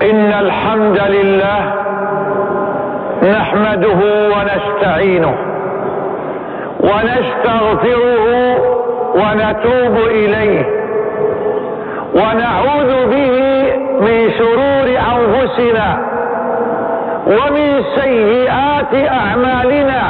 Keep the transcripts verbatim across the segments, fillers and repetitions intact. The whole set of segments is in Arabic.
إن الحمد لله نحمده ونستعينه ونستغفره ونتوب إليه ونعوذ به من شرور أنفسنا ومن سيئات أعمالنا.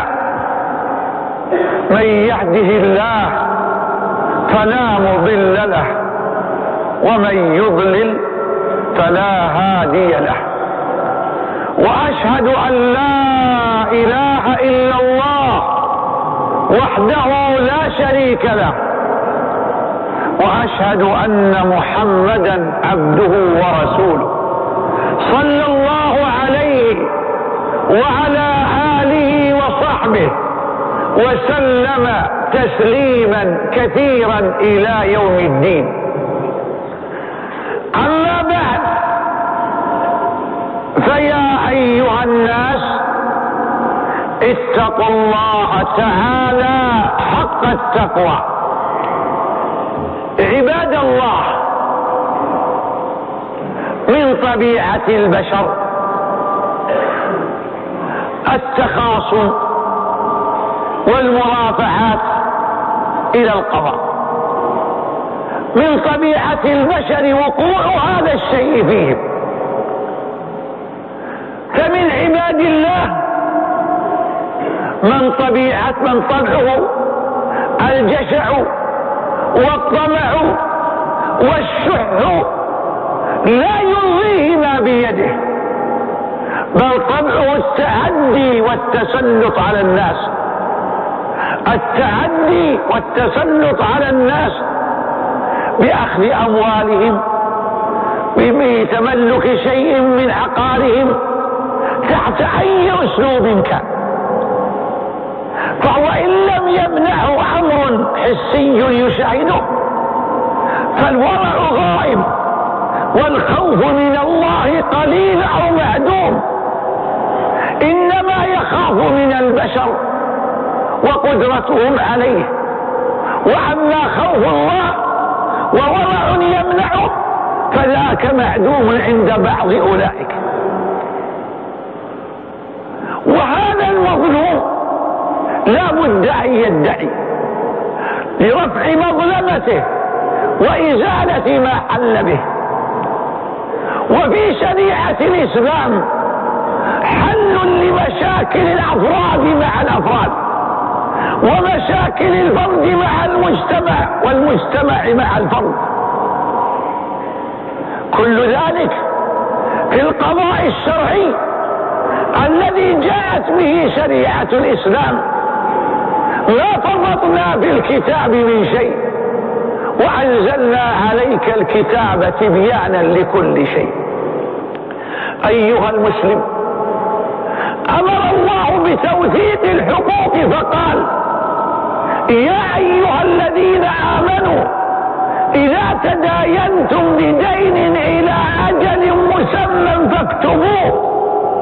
من يهده الله فلا مضل له ومن يضلل فلا هادي له. وأشهد أن لا إله إلا الله وحده لا شريك له، وأشهد أن محمدا عبده ورسوله صلى الله عليه وعلى آله وصحبه وسلم تسليما كثيرا إلى يوم الدين. أما بعد، فيا أيها الناس اتقوا الله تعالى حق التقوى. عباد الله، من طبيعة البشر التخاصم والمرافعات إلى القضاء. من طبيعة البشر وقوع هذا الشيء فيهم. فمن عباد الله من طبيعة من طبعه الجشع والطمع والشح لا يرضيه ما بيده، بل طبعه التعدي والتسلط على الناس. التعدي والتسلط على الناس بأخذ أموالهم، بتملك شيء من عقارهم تحت أي أسلوب كان. فهو إن لم يمنعه أمر حسي يساعده فالورع غائب، والخوف من الله قليل أو معدوم. إنما يخاف من البشر وقدرتهم عليه. وأما خوف الله وورع يمنعه فذاك معدوم عند بعض أولئك. وهذا المظلوم لا بد أن يدعي لرفع مظلمته وإزالة ما حل به. وفي شريعة الإسلام حل لمشاكل الأفراد مع الأفراد، ومشاكل الفرد مع المجتمع، والمجتمع مع الفرد. كل ذلك في القضاء الشرعي الذي جاءت به شريعة الإسلام. لا فرطنا في الكتاب من شيء، وأنزلنا عليك الكتاب تبيانا لكل شيء. أيها المسلم، أمر الله بتوثيق الحقوق فقال: يا أيها الذين آمنوا إذا تداينتم بدين إلى أجل مسمى فاكتبوه.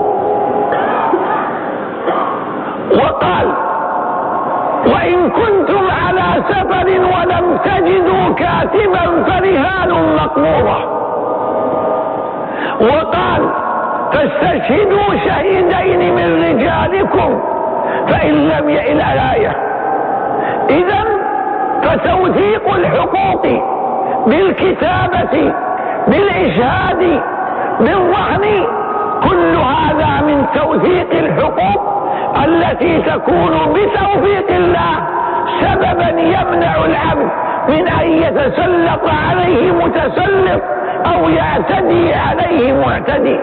وقال: وإن كنتم على سفر ولم تجدوا كاتبا فرهان مقبوضة. وقال: فاستشهدوا شهيدين من رجالكم فإن لم يئن الآية. إذن فتوثيق الحقوق بالكتابة، بالإشهاد، بالرهن، كل هذا من توثيق الحقوق التي تكون بتوفيق الله سببا يمنع العبد من أن يتسلط عليه متسلط أو يعتدي عليه معتدي.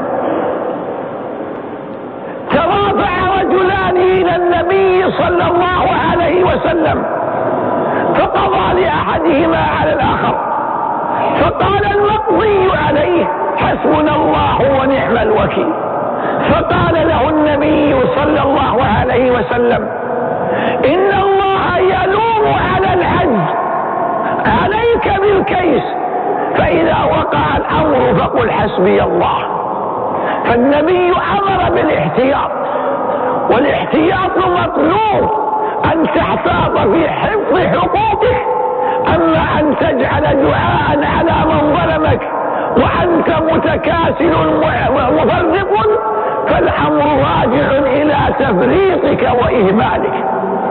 ترافع رجلان إلى النبي صلى الله عليه وسلم فقضى لأحدهما على الآخر، فقال المقضي عليه: حسبنا الله ونعم الوكيل. فقال له النبي صلى الله عليه وسلم: إن الله يلوم على العجز، عليك بالكيس، فإذا وقع الأمر فقل حسبي الله. فالنبي أمر بالاحتياط، والاحتياط مطلوب، أن تحتاط في حفظ حقوقك. أما أن تجعل دعاء على من ظلمك وأنت متكاسل مفرط، فالأمر راجع إلى تفريطك وإهمالك.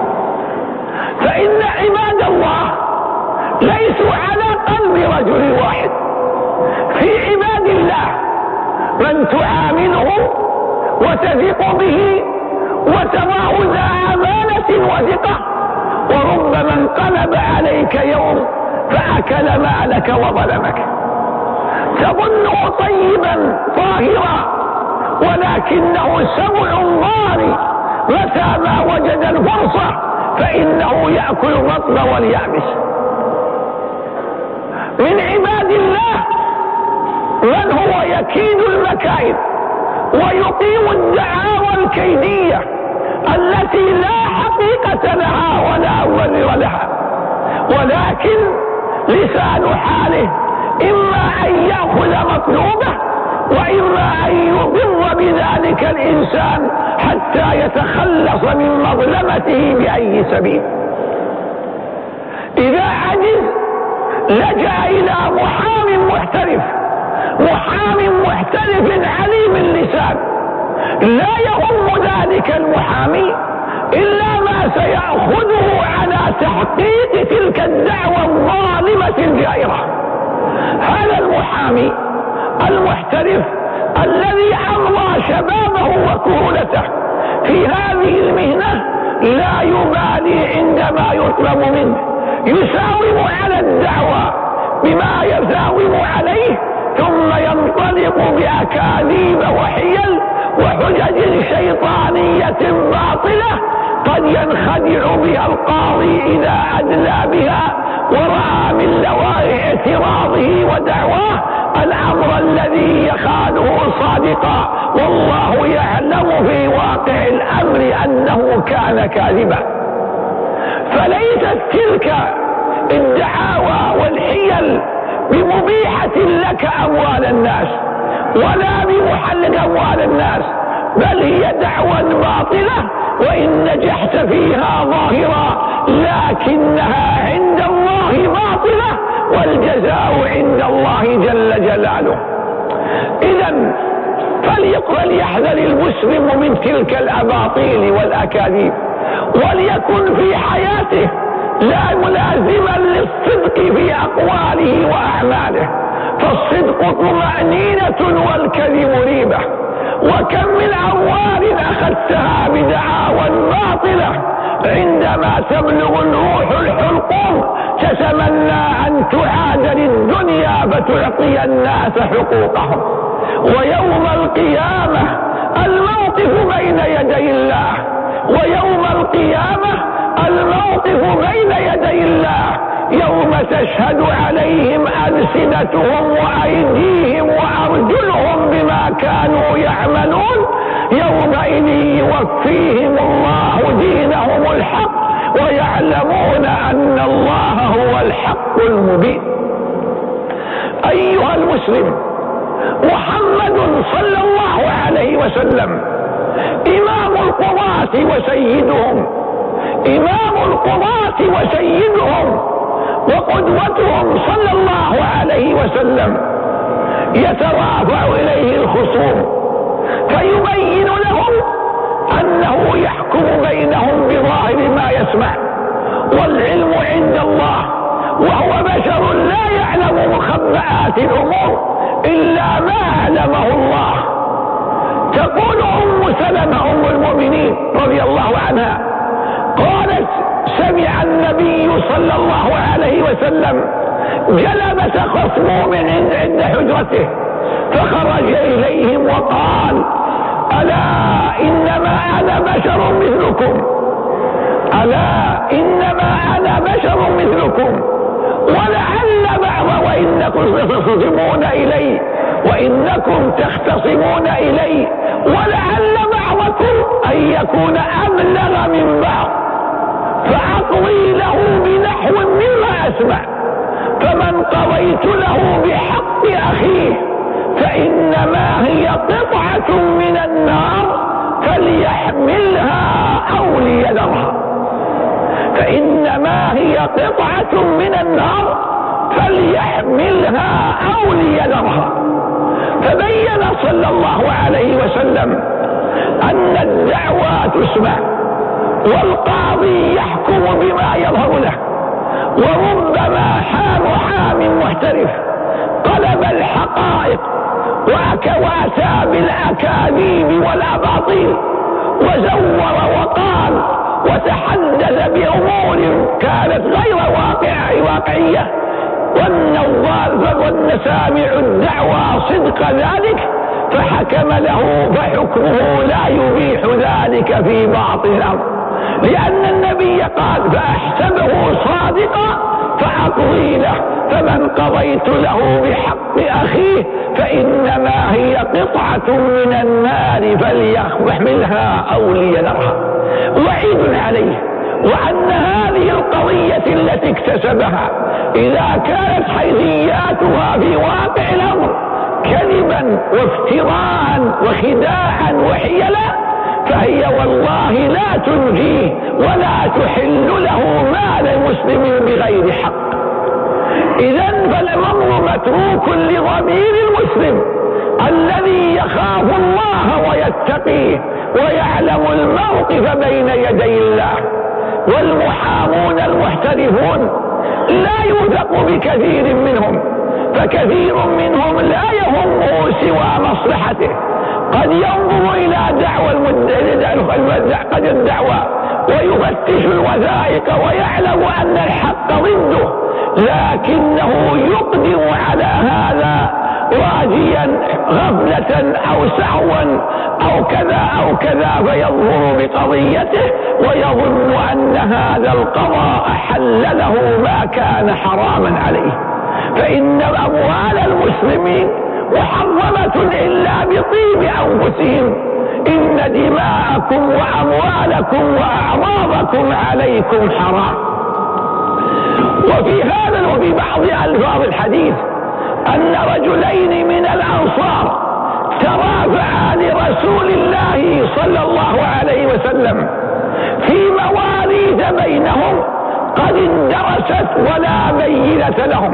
فإن عباد الله ليسوا على قلب رجل واحد. في عباد الله من تعامله وتثق به وتراه ذا أمانة وثقة، وربما انقلب عليك يوم فأكل مالك وظلمك. تظنه طيبا طاهرا ولكنه سبع ضاري، متى ما وجد الفرصة فإنه يأكل الرطب واليابس. من عباد الله من هو يكيد المكائد ويقيم الدعاوى الكيدية التي لا حقيقة لها ولا مبرر لها، ولكن لسان حاله إما أن يأخذ مطلوبه وإما أن يضر بذلك الإنسان حتى يتخلص من مظلمته بأي سبيل. إذا عجز لجأ إلى محام محترف، محام محترف عليم اللسان، لا يهم ذلك المحامي إلا ما سيأخذه على تحقيق تلك الدعوى الظالمة الجائرة. هذا المحامي المحترف الذي أمضى شبابه وكهولته في هذه المهنة لا يبالي عندما يطلب منه، يساوم على الدعوة بما يساوم عليه، ثم ينطلق بأكاذيب وحيل وحجج شيطانية باطلة قد ينخدع بها القاضي إذا أدلى بها ورأى من لوائح اعتراضه ودعواه الأمر الذي يخاله صادقا، والله يعلم في واقع الأمر أنه كان كاذبا. فليست تلك الدعاوى والحيل بمبيحة لك أموال الناس ولا بمحلل أموال الناس، بل هي دعوى باطلة، وإن نجحت فيها ظاهرا لكنها عند الله باطلة، والجزاء عند الله جل جلاله. إذن فليحذر المسلم من تلك الأباطيل والأكاذيب، وليكن في حياته لا ملازما للصدق في أقواله وأعماله، فالصدق طمأنينة والكذب ريبة. وكم من أموال أخذتها بدعاوى باطلة عندما تبلغ الروح الحلقوم تتمنى أن تعاد للدنيا فتعطي الناس حقوقهم. ويوم القيامة الموقف بين يدي الله، ويوم القيامة الموقف بين يدي الله يوم تشهد عليهم ألسنتهم وأيديهم وأرجلهم بما كانوا يعملون، يومئذ يوفيهم الله دينهم الحق ويعلمون أن الله هو الحق المبين. أيها المسلم، محمد صلى الله عليه وسلم إمام القضاة وسيدهم، إمام القضاة وسيدهم وقدوتهم صلى الله عليه وسلم. يترافع إليه الخصوم فيبين لهم أنه يحكم بينهم بظاهر ما يسمع، والعلم عند الله، وهو بشر لا يعلم مخبئات الأمور إلا ما علمه الله. تقول أم سلمة أم المؤمنين رضي الله عنها قالت: سمع النبي صلى الله عليه وسلم جلبة خصم من عند حجرته فخرج إليهم وقال: ألا إنما أنا بشر مثلكم، ألا إنما أنا بشر مثلكم، ولعل بعض وإنكم تختصمون إلي وإنكم تختصمون إلي ولعل بعضكم أن يكون أبلغ من بعض، فأقضي له بنحو مما أسمع، فمن قضيت له بحق أخيه فإنما هي قطعة من النار فليحملها أو ليذرها، فإنما هي قطعة من النار فليحملها أو ليذرها. فبين صلى الله عليه وسلم أن الدعوى تسمع، والقاضي يحكم بما يظهر له، وربما حام حام محترف قلب الحقائق وأتى بالأكاذيب والأباطيل وزور وقال وتحدث بأمور كانت غير واقعة واقعية، وأن سامع الدعوى صدق ذلك فحكم له، فحكمه لا يبيح ذلك في باطن الأمر، لأن النبي قال فأحسبه صادقا فأقضي له، فمن قضيت له بحق أخيه فإنما هي قطعة من النار فليحملها أو ليذرها. وعيد عليه، وأن هذه القضية التي اكتسبها إذا كانت حيثياتها في واقع الأمر كذبا وافتراء وخداعا وحيلا فهي والله لا تنجيه ولا تحل له مال مسلم بغير حق. إذن فالأمر متروك لضمير المسلم الذي يخاف الله ويتقيه ويعلم الموقف بين يدي الله. والمحامون المحترفون لا يوثق بكثير منهم، فكثير منهم لا يهمه سوى مصلحته، قد ينظر إلى دعوى قد الدعوى ويفتش الوثائق ويعلم أن الحق ضده، لكنه يقدم على هذا راجيا غفلة أو سهوا أو كذا أو كذا، فيظهر بقضيته ويظن أن هذا القضاء حل له ما كان حراما عليه. فإن أموال المسلمين محرمة إلا بطيب أنفسهم، إن دماءكم وأموالكم وأعراضكم عليكم حرام. وفي هذا وفي بعض ألفاظ الحديث أن رجلين من الأنصار ترافعا لرسول الله صلى الله عليه وسلم في مواريث بينهم قد اندرست ولا بينة لهم،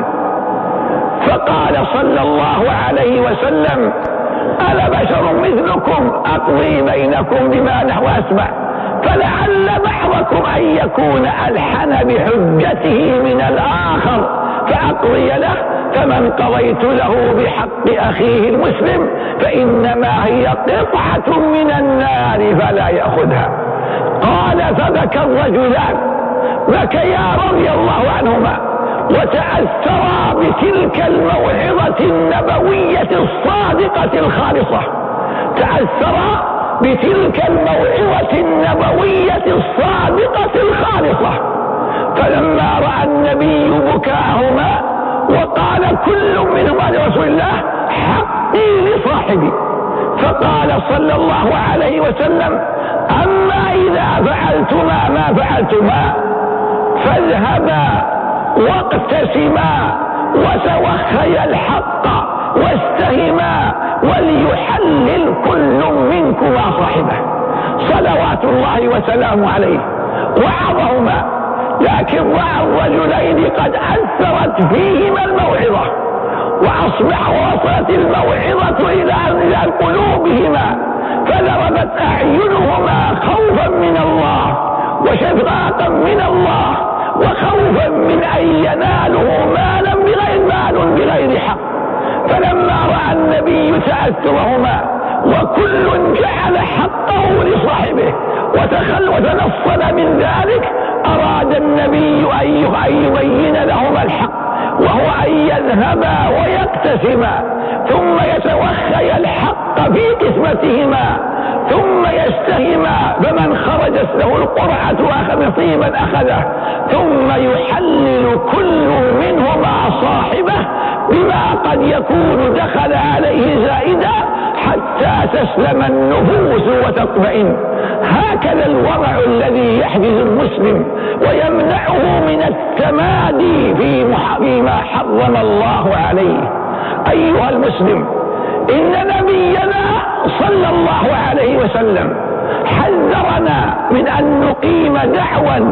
فقال صلى الله عليه وسلم أنا بشر مثلكم أقضي بينكم بما نحو أسمع، فلعل بعضكم أن يكون ألحن بحجته من الآخر فأقضي له، فمن قضيت له بحق أخيه المسلم فإنما هي قطعة من النار فلا يأخذها. قال فبكى الرجلان بكيا رضي الله عنهما وتأثرا بتلك الموعظة النبوية الصادقة الخالصة، تأثرا بتلك الموعظة النبوية الصادقة الخالصة. فلما رأى النبي بكاءهما وقال كل منهما لرسول الله حقي لصاحبي، فقال صلى الله عليه وسلم أما إذا فعلتما ما فعلتما فاذهبا واقتسما وتوخيا الحق واستهما وليحلل كل منكما صاحبه صلوات الله وسلامه عليه. وعظهما، لكن رأى الرجلين قد أثرت فيهما الموعظة وأصبح وصلت الموعظة إلى قلوبهما، فضربت أعينهما خوفا من الله وشفقاقا من الله وخوفا من أن ينالوا مالا بغير مال بغير حق. فلما رأى النبي تأثرهما وكل جعل حقه لصاحبه وتخل وتنصل من ذلك، أراد النبي أن يبين لهما الحق، وهو أن يذهبا ويقتسما ثم يتوخيا الحق في قسمتهما ثم يستهما، فمن خرجت له القرعة أخذ نصيبا أخذه، ثم يحلل كل منهما صاحبه بما قد يكون دخل عليه زائدا حتى تسلم النفوس وتطمئن. هكذا الوضع الذي يحجز المسلم ويمنعه من التمادي فيما حرم الله عليه. أيها المسلم، إن نبينا صلى الله عليه وسلم حذرنا من أن نقيم دعوى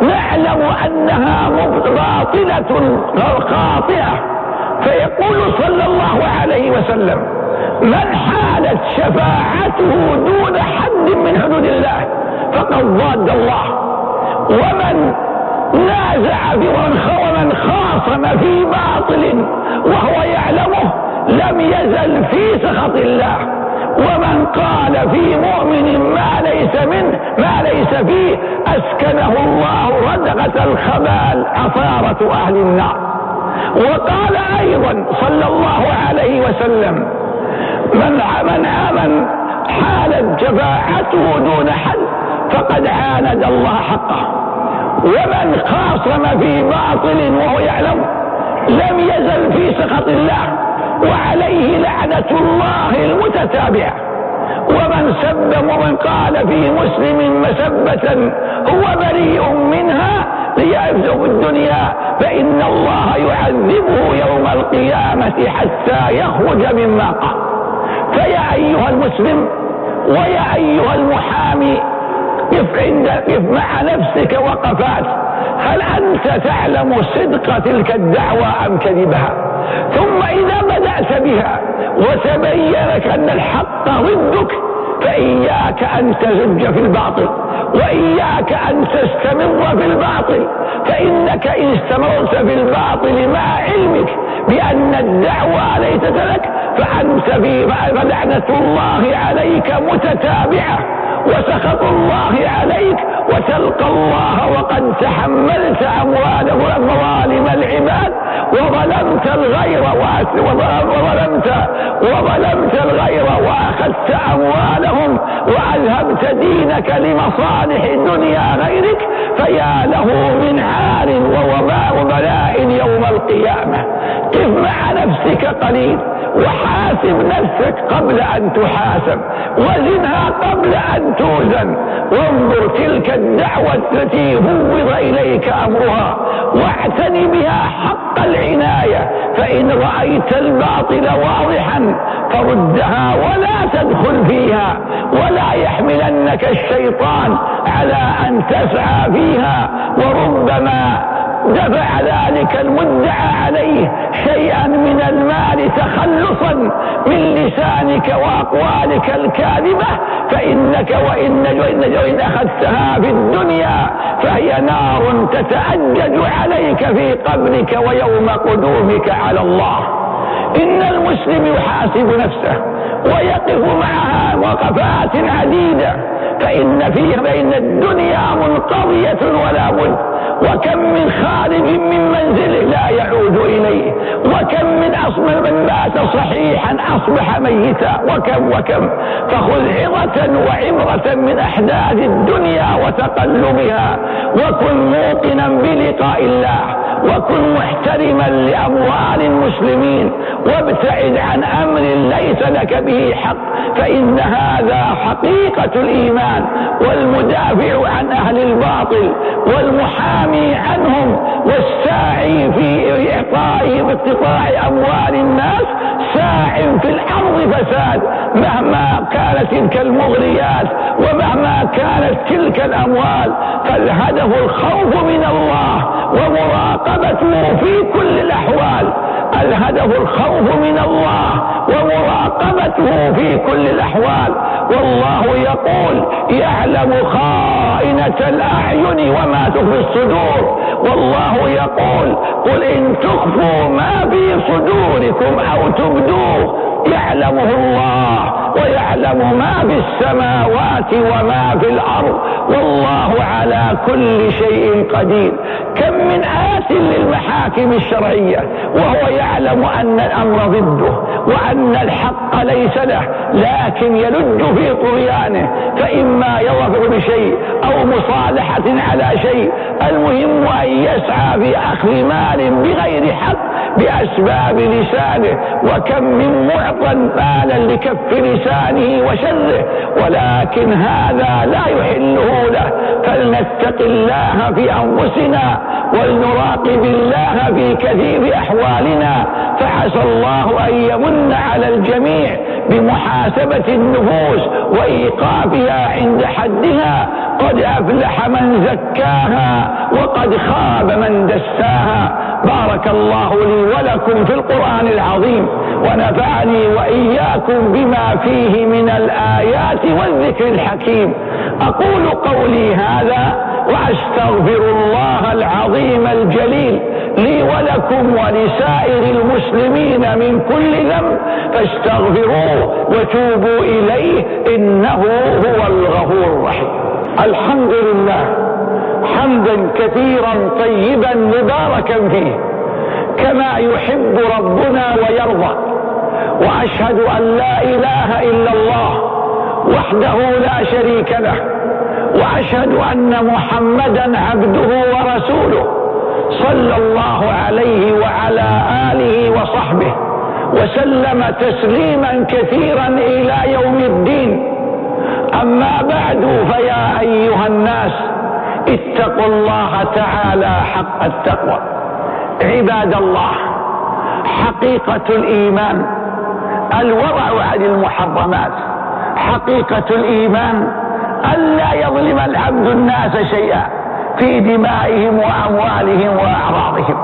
نعلم أنها باطلة خاطئة، فيقول صلى الله عليه وسلم: من حالت شفاعته دون حد من حدود الله فقد ضاد الله، ومن نازع ومن خاصم في باطل وهو يعلمه لم يزل في سخط الله، ومن قال في مؤمن ما ليس منه ما ليس فيه أسكنه الله ردغة الخبال عصارة أهل النار. وقال أيضا صلى الله عليه وسلم: من من آمن حالت شفاعته دون حد فقد عاند الله حقه، ومن خاصم في باطل وهو يعلم لم يزل في سخط الله، وعليه لعنة الله المتتابعة. ومن سب ومن قال في مسلم مسبة هو بريء منها ليعبده في الدنيا فإن الله يعذبه يوم القيامة حتى يخرج مما قال. فيا أيها المسلم ويا أيها المحامي، قف عند قف مع نفسك وقفات: هل أنت تعلم صدق تلك الدعوة أم كذبها؟ ثم إذا بدأت بها وتبين لك أن الحق ضدك فإياك أن تزج في الباطل، وإياك أن تستمر في الباطل، فإنك إن استمرت في الباطل مع علمك بأن الدعوة ليست لك فأنت في فلعنة الله عليك متتابعة، وسخط الله عليك، وتلقى الله وقد تحملت أمواله مظالم العباد، وظلمت الغير وظلمت وظلمت الغير وأخذت أموالهم وأذهبت دينك لمصالح الدنيا غيرك، فيا له من عار ووباء وبلاء يوم القيامة. قف مع نفسك قليل وحاسب نفسك قبل أن تحاسب، وزنها قبل أن توزن، وانظر تلك الدعوة التي فوض إليك أمرها واعتني بها حق العناية، فإن رأيت الباطل واضحا فردها ولا تدخل فيها، ولا يحملنك الشيطان على أن تسعى فيها، وربما دفع ذلك المدعى عليه شيئا من المال تخلصا من لسانك وأقوالك الكاذبة، فإنك وإن, وإن, وإن أخذتها في الدنيا فهي نار تتأجج عليك في قبرك ويوم قدومك على الله. إن المسلم يحاسب نفسه ويقف معها وقفات عديدة، فإن فيه فإن الدنيا منقضية ولا بد، وكم من خارج من منزله لا يعود إليه، وكم من أصبح من مات صحيحا أصبح ميتا، وكم وكم فخذ عظة وعبرة من أحداث الدنيا وتقلبها، وكن موقنا بلقاء الله، وكن محترما لأموال المسلمين، وابتعد عن أمر ليس لك به حق، فإن هذا حقيقة الإيمان. والمدافع عن أهل الباطل والمحامي عنهم والساعي في إعطائهم اقتطاع أموال الناس ساع في الأرض فساد، مهما كانت تلك المغريات ومهما كانت تلك الأموال، فالهدف الخوف من الله ومراقبته في كل الأحوال. الهدف الخوف من الله ومراقبته في كل الأحوال. والله يقول: يعلم خائنة الأعين وما تخفي الصدور. والله يقول: قل إن تخفوا ما في صدوركم أو تبدوه يعلمه الله ويعلم ما في السماوات وما في الأرض والله على كل شيء قدير. كم من آت للمحاكم الشرعية وهو يعلم أن الأمر ضده وأن الحق ليس له، لكن يلج في طغيانه، فإما يظفر بشيء أو مصالحة على شيء، المهم أن يسعى في أخذ مال بغير حق بأسباب لسانه. وكم من معطى مالا لكف لسانه وشره، ولكن هذا لا يحله له. فلنتق الله في أنفسنا ولنراقب الله في كثير أحوالنا، فعسى الله أن يمن على الجميع بمحاسبة النفوس وإيقافها عند حدها قد أفلح من زكاها وقد خاب من دساها. بارك الله لي ولكم في القرآن العظيم، ونفعني وإياكم بما فيه من الآيات والذكر الحكيم. أقول قولي هذا وأستغفر الله العظيم الجليل لي ولكم ولسائر المسلمين من كل ذنب، فاستغفروه وتوبوا إليه إنه هو الغفور الرحيم. الحمد لله حمدا كثيرا طيبا مباركا فيه كما يحب ربنا ويرضى، وأشهد أن لا إله إلا الله وحده لا شريك له، وأشهد أن محمدا عبده ورسوله صلى الله عليه وعلى آله وصحبه وسلم تسليما كثيرا إلى يوم الدين. أما بعد، فيا أيها الناس اتقوا الله تعالى حق التقوى. عباد الله، حقيقة الإيمان الورع عن المحرمات، حقيقة الإيمان ألا يظلم العبد الناس شيئا في دمائهم وأموالهم وأعراضهم،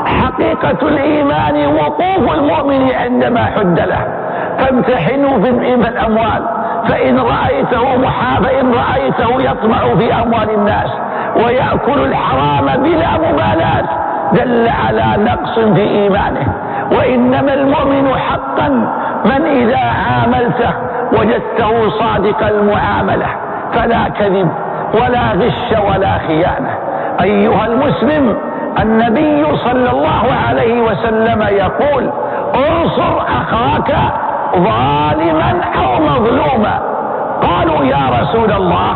حقيقة الإيمان وقوف المؤمن عندما حد له. فامتحنوا في الأموال، فإن رأيته محافظ إن رأيته يطمع في أموال الناس ويأكل الحرام بلا مبالاة دل على نقص في إيمانه. وإنما المؤمن حقا من إذا عاملته وجدته صادق المعاملة، فلا كذب ولا غش ولا خيانة. أيها المسلم، النبي صلى الله عليه وسلم يقول: انصر أخاك ظالما أو مظلوما. قالوا: يا رسول الله،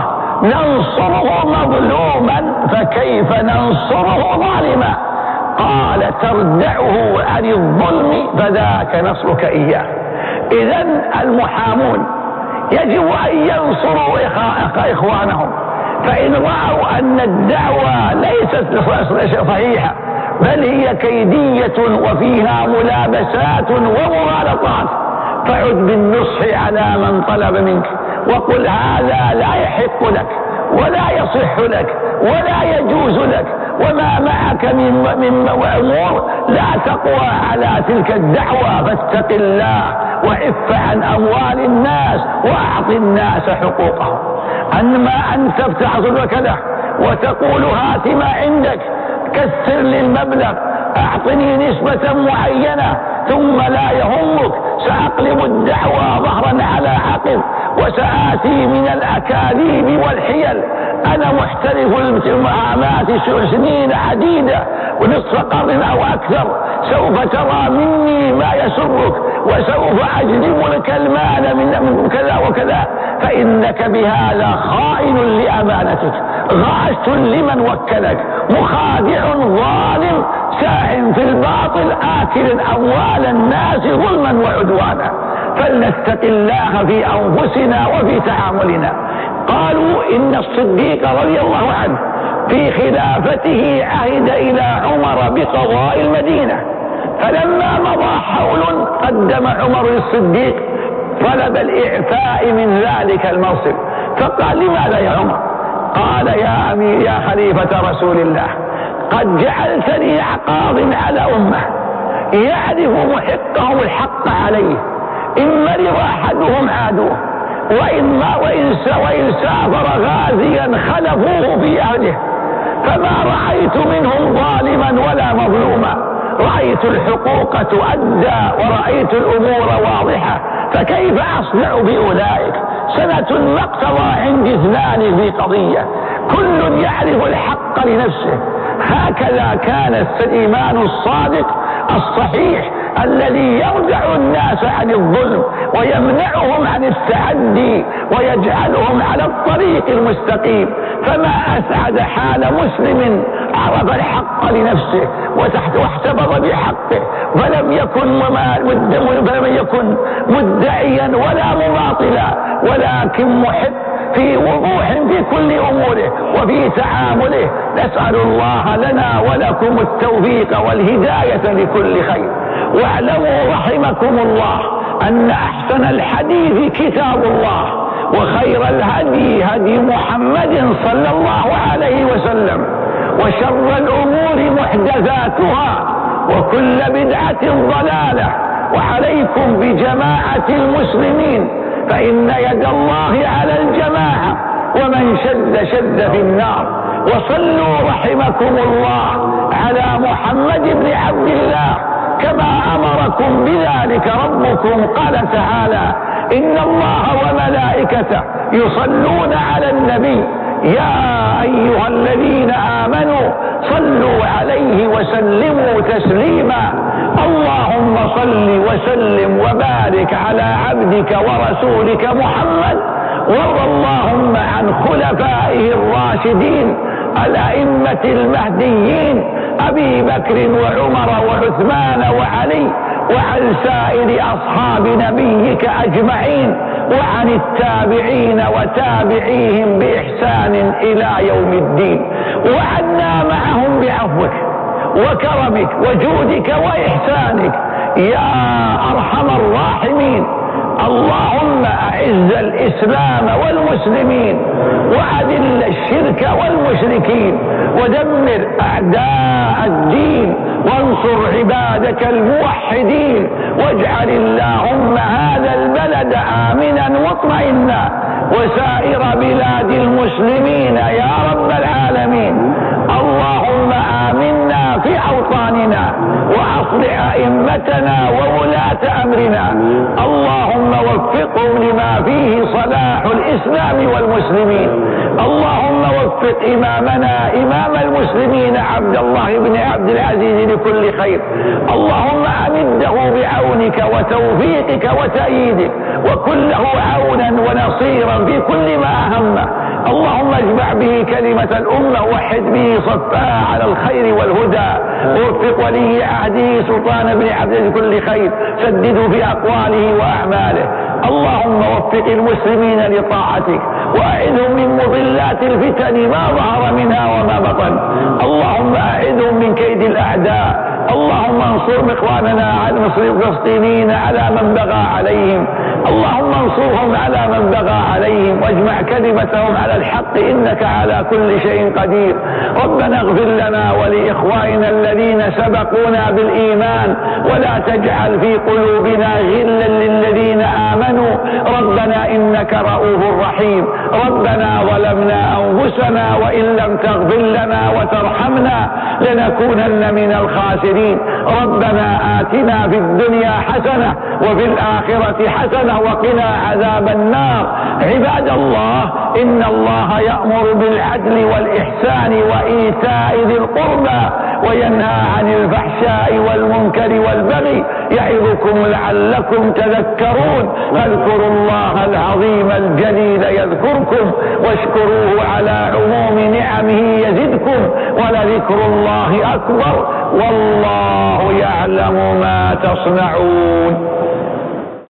ننصره مظلوما فكيف ننصره ظالما؟ قال: تردعه عن الظلم فذاك نصرك إياه. إذن المحامون يجب أن ينصروا إخوانهم، فإن رأوا أن الدعوة ليست صحيحة بل هي كيدية وفيها ملابسات ومغالطات، فعد بالنصح على من طلب منك وقل: هذا لا يحق لك ولا يصح لك ولا يجوز لك، وما معك من من أمور لا تقوى على تلك الدعوة، فاتق الله وعف عن أموال الناس وأعط الناس حقوقهم. أما أن تفتح صدرك له وتقول: هات ما عندك، كثر لي المبلغ، أعطني نسبة معينة، ثم لا يهمك سأقلب الدعوة ظهرا على عقب وسآتي من الأكاذيب والحيل، أنا محترف المعامات سنين عديدة ونصف قرن أو أكثر، سوف ترى مني ما يسرك وسوف أجلب لك المال من كذا وكذا، فإنك بهذا خائن لأمانتك، غاش لمن وكلك، مخادع ظالم، ساع في الباطل، آكل أموال الناس ظلما وعدوانا. فلنتق الله في أنفسنا وفي تعاملنا. قالوا: إن الصديق رضي الله عنه في خلافته عهد إلى عمر بقضاء المدينة، فلما مضى حول قدم عمر للصديق طلب الإعفاء من ذلك المنصب، فقال: لماذا يا عمر؟ قال: يا أمير يا خليفة رسول الله، قد جعلتني قاض على أمة يعرف محقهم الحق عليه، إن مرض أحدهم عادوه، وإن, ما وإن, وإن سافر غازيا خلفوه في أهله، فما رأيت منهم ظالما ولا مظلوما، رأيت الحقوق تؤدى ورأيت الأمور واضحة، فكيف أصنع بأولئك؟ سنة ما اقتضى عندي اثنان في قضية، كل يعرف الحق لنفسه. هكذا كان الإيمان الصادق الصحيح الذي يردع الناس عن الظلم ويمنعهم عن التعدي ويجعلهم على الطريق المستقيم. فما أسعد حال مسلم عرف الحق لنفسه وتحت واحتفظ بحقه، ولم يكن ولم يكن مدعيا ولا مماطلا، ولكن محب في وضوح في كل أموره وفي تعامله. نسأل الله لنا ولكم التوفيق والهداية لكل خير. واعلموا رحمكم الله أن أحسن الحديث كتاب الله، وخير الهدي هدي محمد صلى الله عليه وسلم، وشر الأمور محدثاتها، وكل بدعة ضلالة. وعليكم بجماعة المسلمين، فإن يد الله على الجماعة، ومن شد شد في النار. وصلوا رحمكم الله على محمد بن عبد الله كما أمركم بذلك ربكم. قال تعالى: إن الله وملائكته يصلون على النبي يا أيها الذين آمنوا صلوا عليه وسلموا تسليما. اللهم صل وسلم وبارك على عبدك ورسولك محمد، وارض اللهم عن خلفائه الراشدين الأئمة المهديين أبي بكر وعمر وعثمان وعلي، وعن سائر أصحاب نبيك أجمعين، وعن التابعين وتابعيهم بإحسان إلى يوم الدين، وعنا معهم بعفوك وكرمك وجودك وإحسانك يا أرحم الراحمين. اللهم أعز الإسلام والمسلمين، وأذل الشرك والمشركين، ودمر أعداء الدين، وانصر عبادك الموحدين، واجعل اللهم هذا البلد آمنا مطمئنا، وسائر بلاد المسلمين يا رب العالمين. اللهم آمنا في أوطاننا، وأصلح أئمتنا وولاة أمرنا. اللهم وفقهم لما فيه صلاح الإسلام والمسلمين. اللهم وفق إمامنا إمام المسلمين عبد الله بن عبد العزيز لكل خير. اللهم أمده بعونك وتوفيقك وتأييدك، وكن له عونا ونصيرا في كل ما أهمه. اللهم اجمع به كلمة الأمة، وحد به صفها على الخير والهدى. ووفق ولي عهده سلطان بن عبد لكل خير، سدده في أقواله وأعماله. اللهم وفق المسلمين لطاعتك، وأعذهم من مضلات الفتن ما ظهر منها وما بطن. اللهم أعذهم من كيد الأعداء. اللهم انصر إخواننا على الفلسطينيين على من بغى عليهم. اللهم انصرهم على من بغى عليهم، واجمع كلمتهم على الحق، إنك على كل شيء قدير. ربنا اغفر لنا ولإخواننا الذين سبقونا بالإيمان، ولا تجعل في قلوبنا غلا للذين آمنوا. ربنا إنك رؤوف رحيم. ربنا ظلمنا أنفسنا، وإن لم تغفر لنا وترحمنا لنكونن من الخاسرين. ربنا آتنا في الدنيا حسنة، وفي الآخرة حسنة، وقنا عذاب النار. عباد الله، إن الله يأمر بالعدل والإحسان وإيتاء ذي القربى، وينهى عن الفحشاء والمنكر والبغي، يعظكم لعلكم تذكرون. فاذكروا الله العظيم الجليل يذكركم، واشكروه على عموم نعمه يزدكم، ولذكر الله أكبر، والله يعلم ما تصنعون.